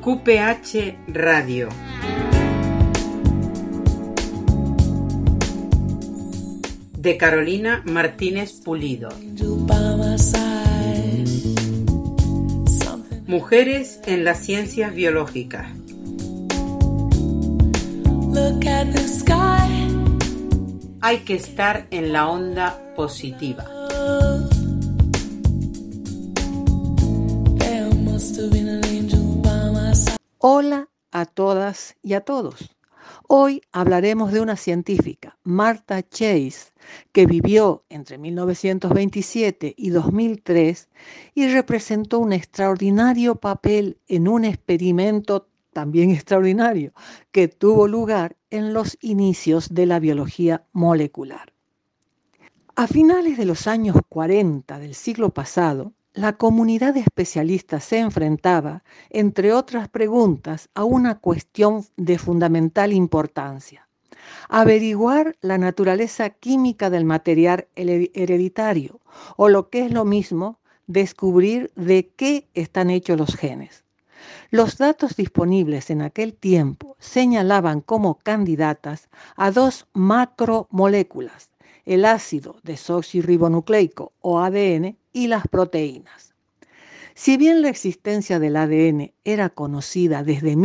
QPH Radio. De Carolina Martínez Pulido. Mujeres en las ciencias biológicas. Hay que estar en la onda positiva. Hola a todas y a todos. Hoy hablaremos de una científica, Martha Chase, que vivió entre 1927 y 2003 y representó un extraordinario papel en un experimento también extraordinario que tuvo lugar en los inicios de la biología molecular. A finales de los años 40 del siglo pasado, la comunidad de especialistas se enfrentaba, entre otras preguntas, a una cuestión de fundamental importancia: averiguar la naturaleza química del material hereditario, o lo que es lo mismo, descubrir de qué están hechos los genes. Los datos disponibles en aquel tiempo señalaban como candidatas a dos macromoléculas: el ácido desoxirribonucleico o ADN y las proteínas. Si bien la existencia del ADN era conocida desde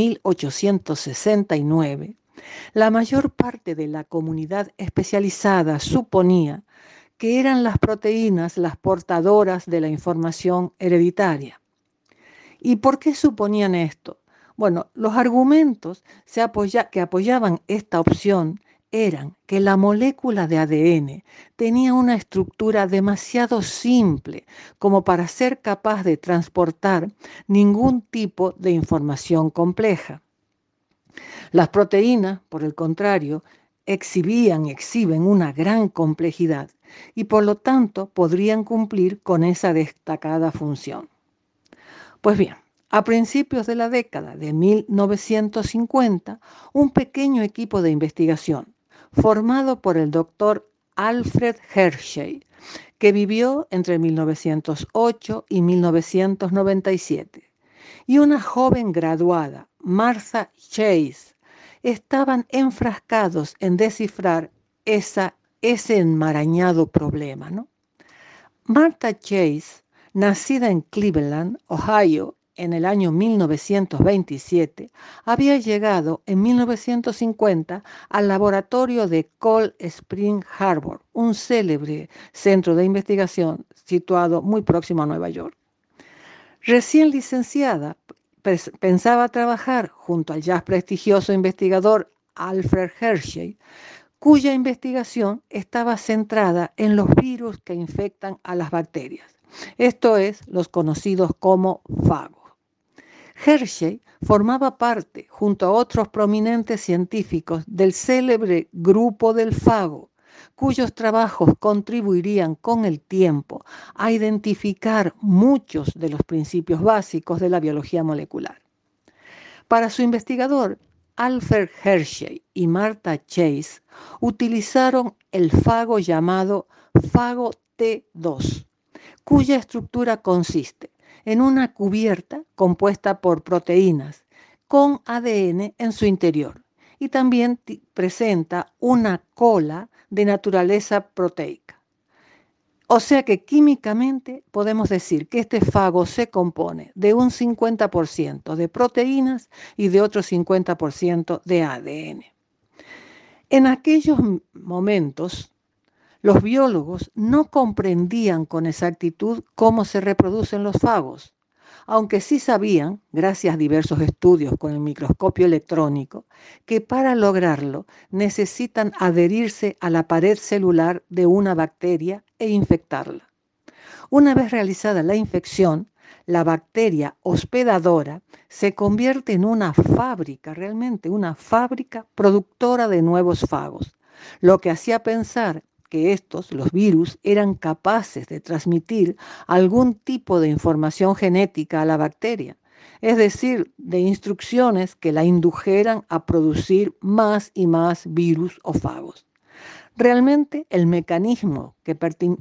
1869, la mayor parte de la comunidad especializada suponía que eran las proteínas las portadoras de la información hereditaria. ¿Y por qué suponían esto? Bueno, los argumentos que apoyaban esta opción eran que la molécula de ADN tenía una estructura demasiado simple como para ser capaz de transportar ningún tipo de información compleja. Las proteínas, por el contrario, exhiben una gran complejidad y por lo tanto podrían cumplir con esa destacada función. Pues bien, a principios de la década de 1950, un pequeño equipo de investigación formado por el doctor Alfred Hershey, que vivió entre 1908 y 1997, y una joven graduada, Martha Chase, estaban enfrascados en descifrar ese enmarañado problema, ¿no? Martha Chase, nacida en Cleveland, Ohio, en el año 1927, había llegado en 1950 al laboratorio de Cold Spring Harbor, un célebre centro de investigación situado muy próximo a Nueva York. Recién licenciada, pensaba trabajar junto al ya prestigioso investigador Alfred Hershey, cuya investigación estaba centrada en los virus que infectan a las bacterias, esto es, los conocidos como fagos. Hershey formaba parte, junto a otros prominentes científicos, del célebre Grupo del Fago, cuyos trabajos contribuirían con el tiempo a identificar muchos de los principios básicos de la biología molecular. Para su investigador, Alfred Hershey y Martha Chase utilizaron el fago llamado fago T2, cuya estructura consiste en una cubierta compuesta por proteínas con ADN en su interior y también presenta una cola de naturaleza proteica. O sea que químicamente podemos decir que este fago se compone de un 50% de proteínas y de otro 50% de ADN. En aquellos momentos, los biólogos no comprendían con exactitud cómo se reproducen los fagos, aunque sí sabían, gracias a diversos estudios con el microscopio electrónico, que para lograrlo necesitan adherirse a la pared celular de una bacteria e infectarla. Una vez realizada la infección, la bacteria hospedadora se convierte en una fábrica, realmente una fábrica productora de nuevos fagos, lo que hacía pensar que estos, los virus, eran capaces de transmitir algún tipo de información genética a la bacteria, es decir, de instrucciones que la indujeran a producir más y más virus o fagos. Realmente el mecanismo que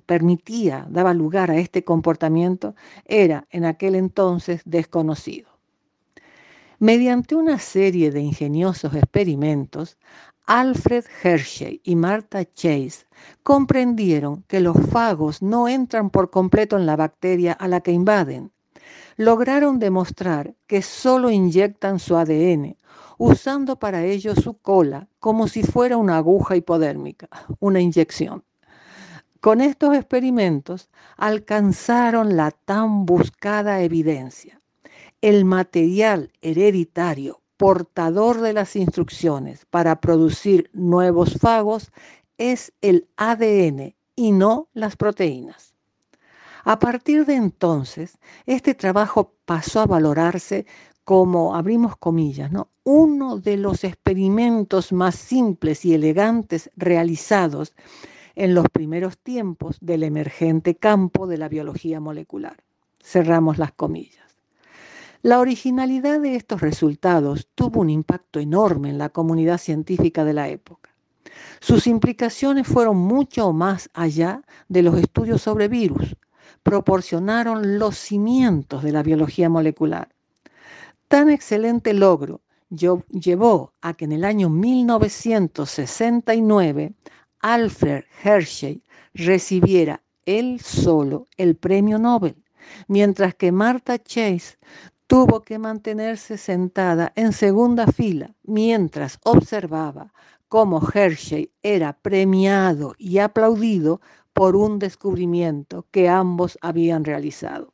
daba lugar a este comportamiento era en aquel entonces desconocido. Mediante una serie de ingeniosos experimentos, Alfred Hershey y Martha Chase comprendieron que los fagos no entran por completo en la bacteria a la que invaden. Lograron demostrar que solo inyectan su ADN, usando para ello su cola como si fuera una aguja hipodérmica, una inyección. Con estos experimentos alcanzaron la tan buscada evidencia. El material hereditario portador de las instrucciones para producir nuevos fagos es el ADN y no las proteínas. A partir de entonces, este trabajo pasó a valorarse como, abrimos comillas, ¿no?, uno de los experimentos más simples y elegantes realizados en los primeros tiempos del emergente campo de la biología molecular. Cerramos las comillas. La originalidad de estos resultados tuvo un impacto enorme en la comunidad científica de la época. Sus implicaciones fueron mucho más allá de los estudios sobre virus. Proporcionaron los cimientos de la biología molecular. Tan excelente logro llevó a que en el año 1969 Alfred Hershey recibiera él solo el premio Nobel, mientras que Martha Chase tuvo que mantenerse sentada en segunda fila mientras observaba cómo Hershey era premiado y aplaudido por un descubrimiento que ambos habían realizado.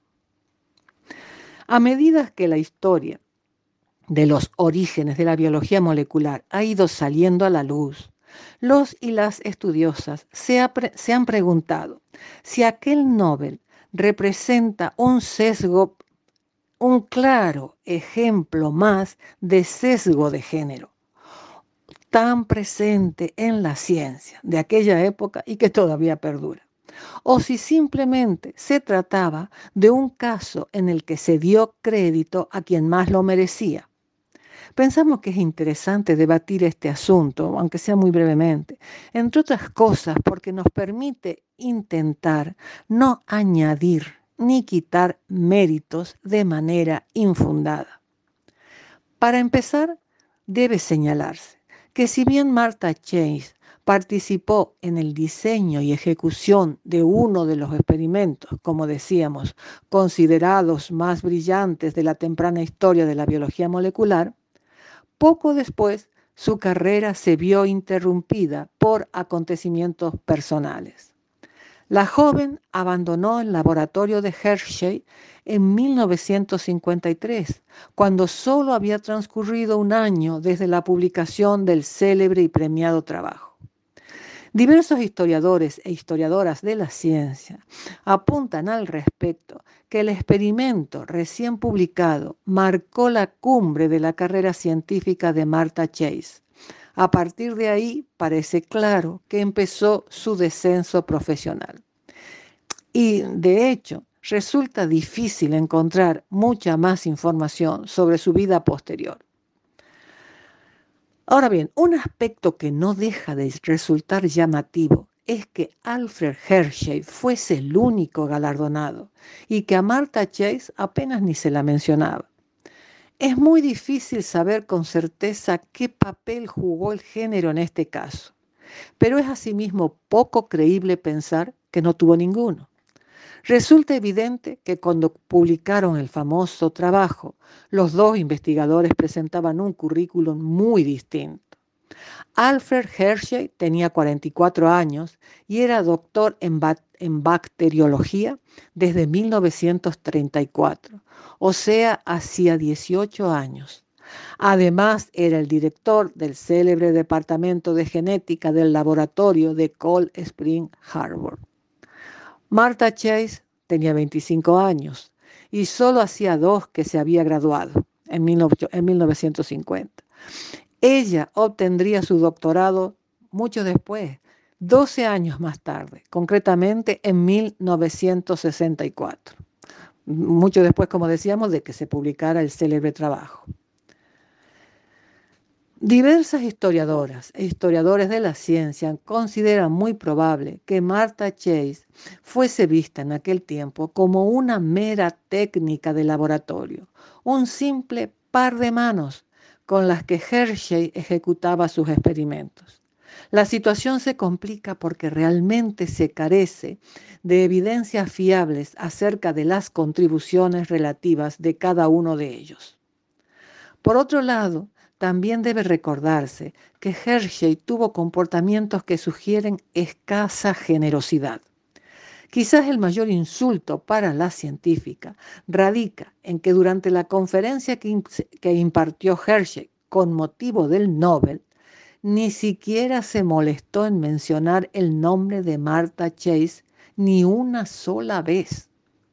A medida que la historia de los orígenes de la biología molecular ha ido saliendo a la luz, los y las estudiosas se han preguntado si aquel Nobel representa un sesgo, un claro ejemplo más de sesgo de género, tan presente en la ciencia de aquella época y que todavía perdura, o si simplemente se trataba de un caso en el que se dio crédito a quien más lo merecía. Pensamos que es interesante debatir este asunto, aunque sea muy brevemente, entre otras cosas porque nos permite intentar no añadir ni quitar méritos de manera infundada. Para empezar, debe señalarse que si bien Martha Chase participó en el diseño y ejecución de uno de los experimentos, como decíamos, considerados más brillantes de la temprana historia de la biología molecular, poco después su carrera se vio interrumpida por acontecimientos personales. La joven abandonó el laboratorio de Hershey en 1953, cuando solo había transcurrido un año desde la publicación del célebre y premiado trabajo. Diversos historiadores e historiadoras de la ciencia apuntan al respecto que el experimento recién publicado marcó la cumbre de la carrera científica de Martha Chase. A partir de ahí parece claro que empezó su descenso profesional. Y de hecho, resulta difícil encontrar mucha más información sobre su vida posterior. Ahora bien, un aspecto que no deja de resultar llamativo es que Alfred Hershey fuese el único galardonado y que a Martha Chase apenas ni se la mencionaba. Es muy difícil saber con certeza qué papel jugó el género en este caso, pero es asimismo poco creíble pensar que no tuvo ninguno. Resulta evidente que cuando publicaron el famoso trabajo, los dos investigadores presentaban un currículum muy distinto. Alfred Hershey tenía 44 años y era doctor en bacteriología desde 1934, o sea, hacía 18 años. Además, era el director del célebre departamento de genética del laboratorio de Cold Spring Harbor. Martha Chase tenía 25 años y solo hacía 2 que se había graduado en 1950. Ella obtendría su doctorado mucho después, 12 años más tarde, concretamente en 1964. Mucho después, como decíamos, de que se publicara el célebre trabajo. Diversas historiadoras e historiadores de la ciencia consideran muy probable que Martha Chase fuese vista en aquel tiempo como una mera técnica de laboratorio, un simple par de manos con las que Hershey ejecutaba sus experimentos. La situación se complica porque realmente se carece de evidencias fiables acerca de las contribuciones relativas de cada uno de ellos. Por otro lado, también debe recordarse que Hershey tuvo comportamientos que sugieren escasa generosidad. Quizás el mayor insulto para la científica radica en que durante la conferencia que impartió Hershey con motivo del Nobel, ni siquiera se molestó en mencionar el nombre de Martha Chase ni una sola vez.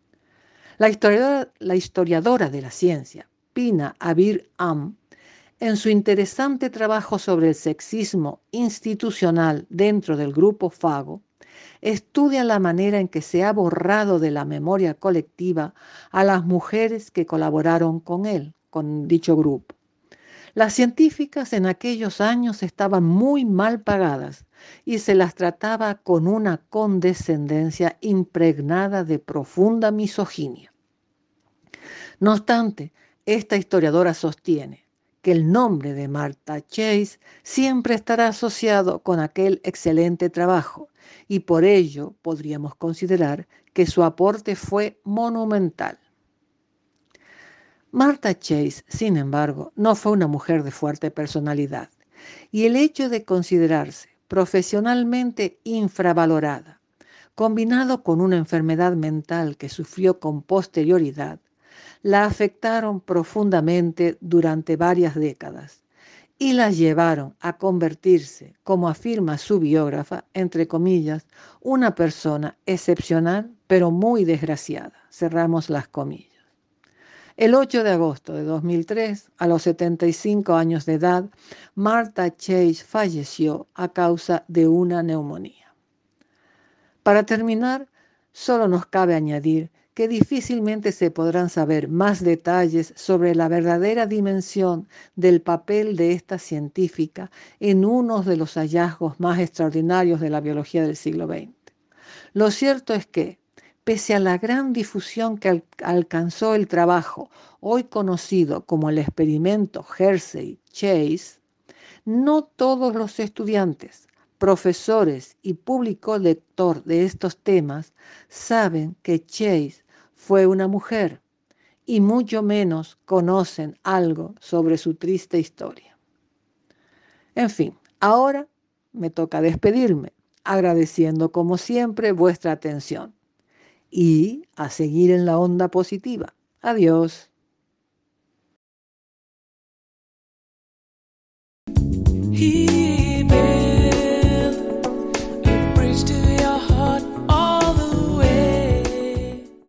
La historiadora de la ciencia, Pina Abir-Am, en su interesante trabajo sobre el sexismo institucional dentro del grupo Fago, estudia la manera en que se ha borrado de la memoria colectiva a las mujeres que colaboraron con él, con dicho grupo. Las científicas en aquellos años estaban muy mal pagadas y se las trataba con una condescendencia impregnada de profunda misoginia. No obstante, esta historiadora sostiene que el nombre de Martha Chase siempre estará asociado con aquel excelente trabajo y por ello podríamos considerar que su aporte fue monumental. Martha Chase, sin embargo, no fue una mujer de fuerte personalidad y el hecho de considerarse profesionalmente infravalorada, combinado con una enfermedad mental que sufrió con posterioridad, la afectaron profundamente durante varias décadas y la llevaron a convertirse, como afirma su biógrafa, entre comillas, una persona excepcional pero muy desgraciada. Cerramos las comillas. El 8 de agosto de 2003, a los 75 años de edad, Martha Chase falleció a causa de una neumonía. Para terminar, solo nos cabe añadir que difícilmente se podrán saber más detalles sobre la verdadera dimensión del papel de esta científica en uno de los hallazgos más extraordinarios de la biología del siglo XX. Lo cierto es que, pese a la gran difusión que alcanzó el trabajo, hoy conocido como el experimento Hershey-Chase, no todos los estudiantes, profesores y público lector de estos temas saben que Chase fue una mujer y mucho menos conocen algo sobre su triste historia. En fin, ahora me toca despedirme, agradeciendo como siempre vuestra atención y a seguir en la onda positiva. Adiós.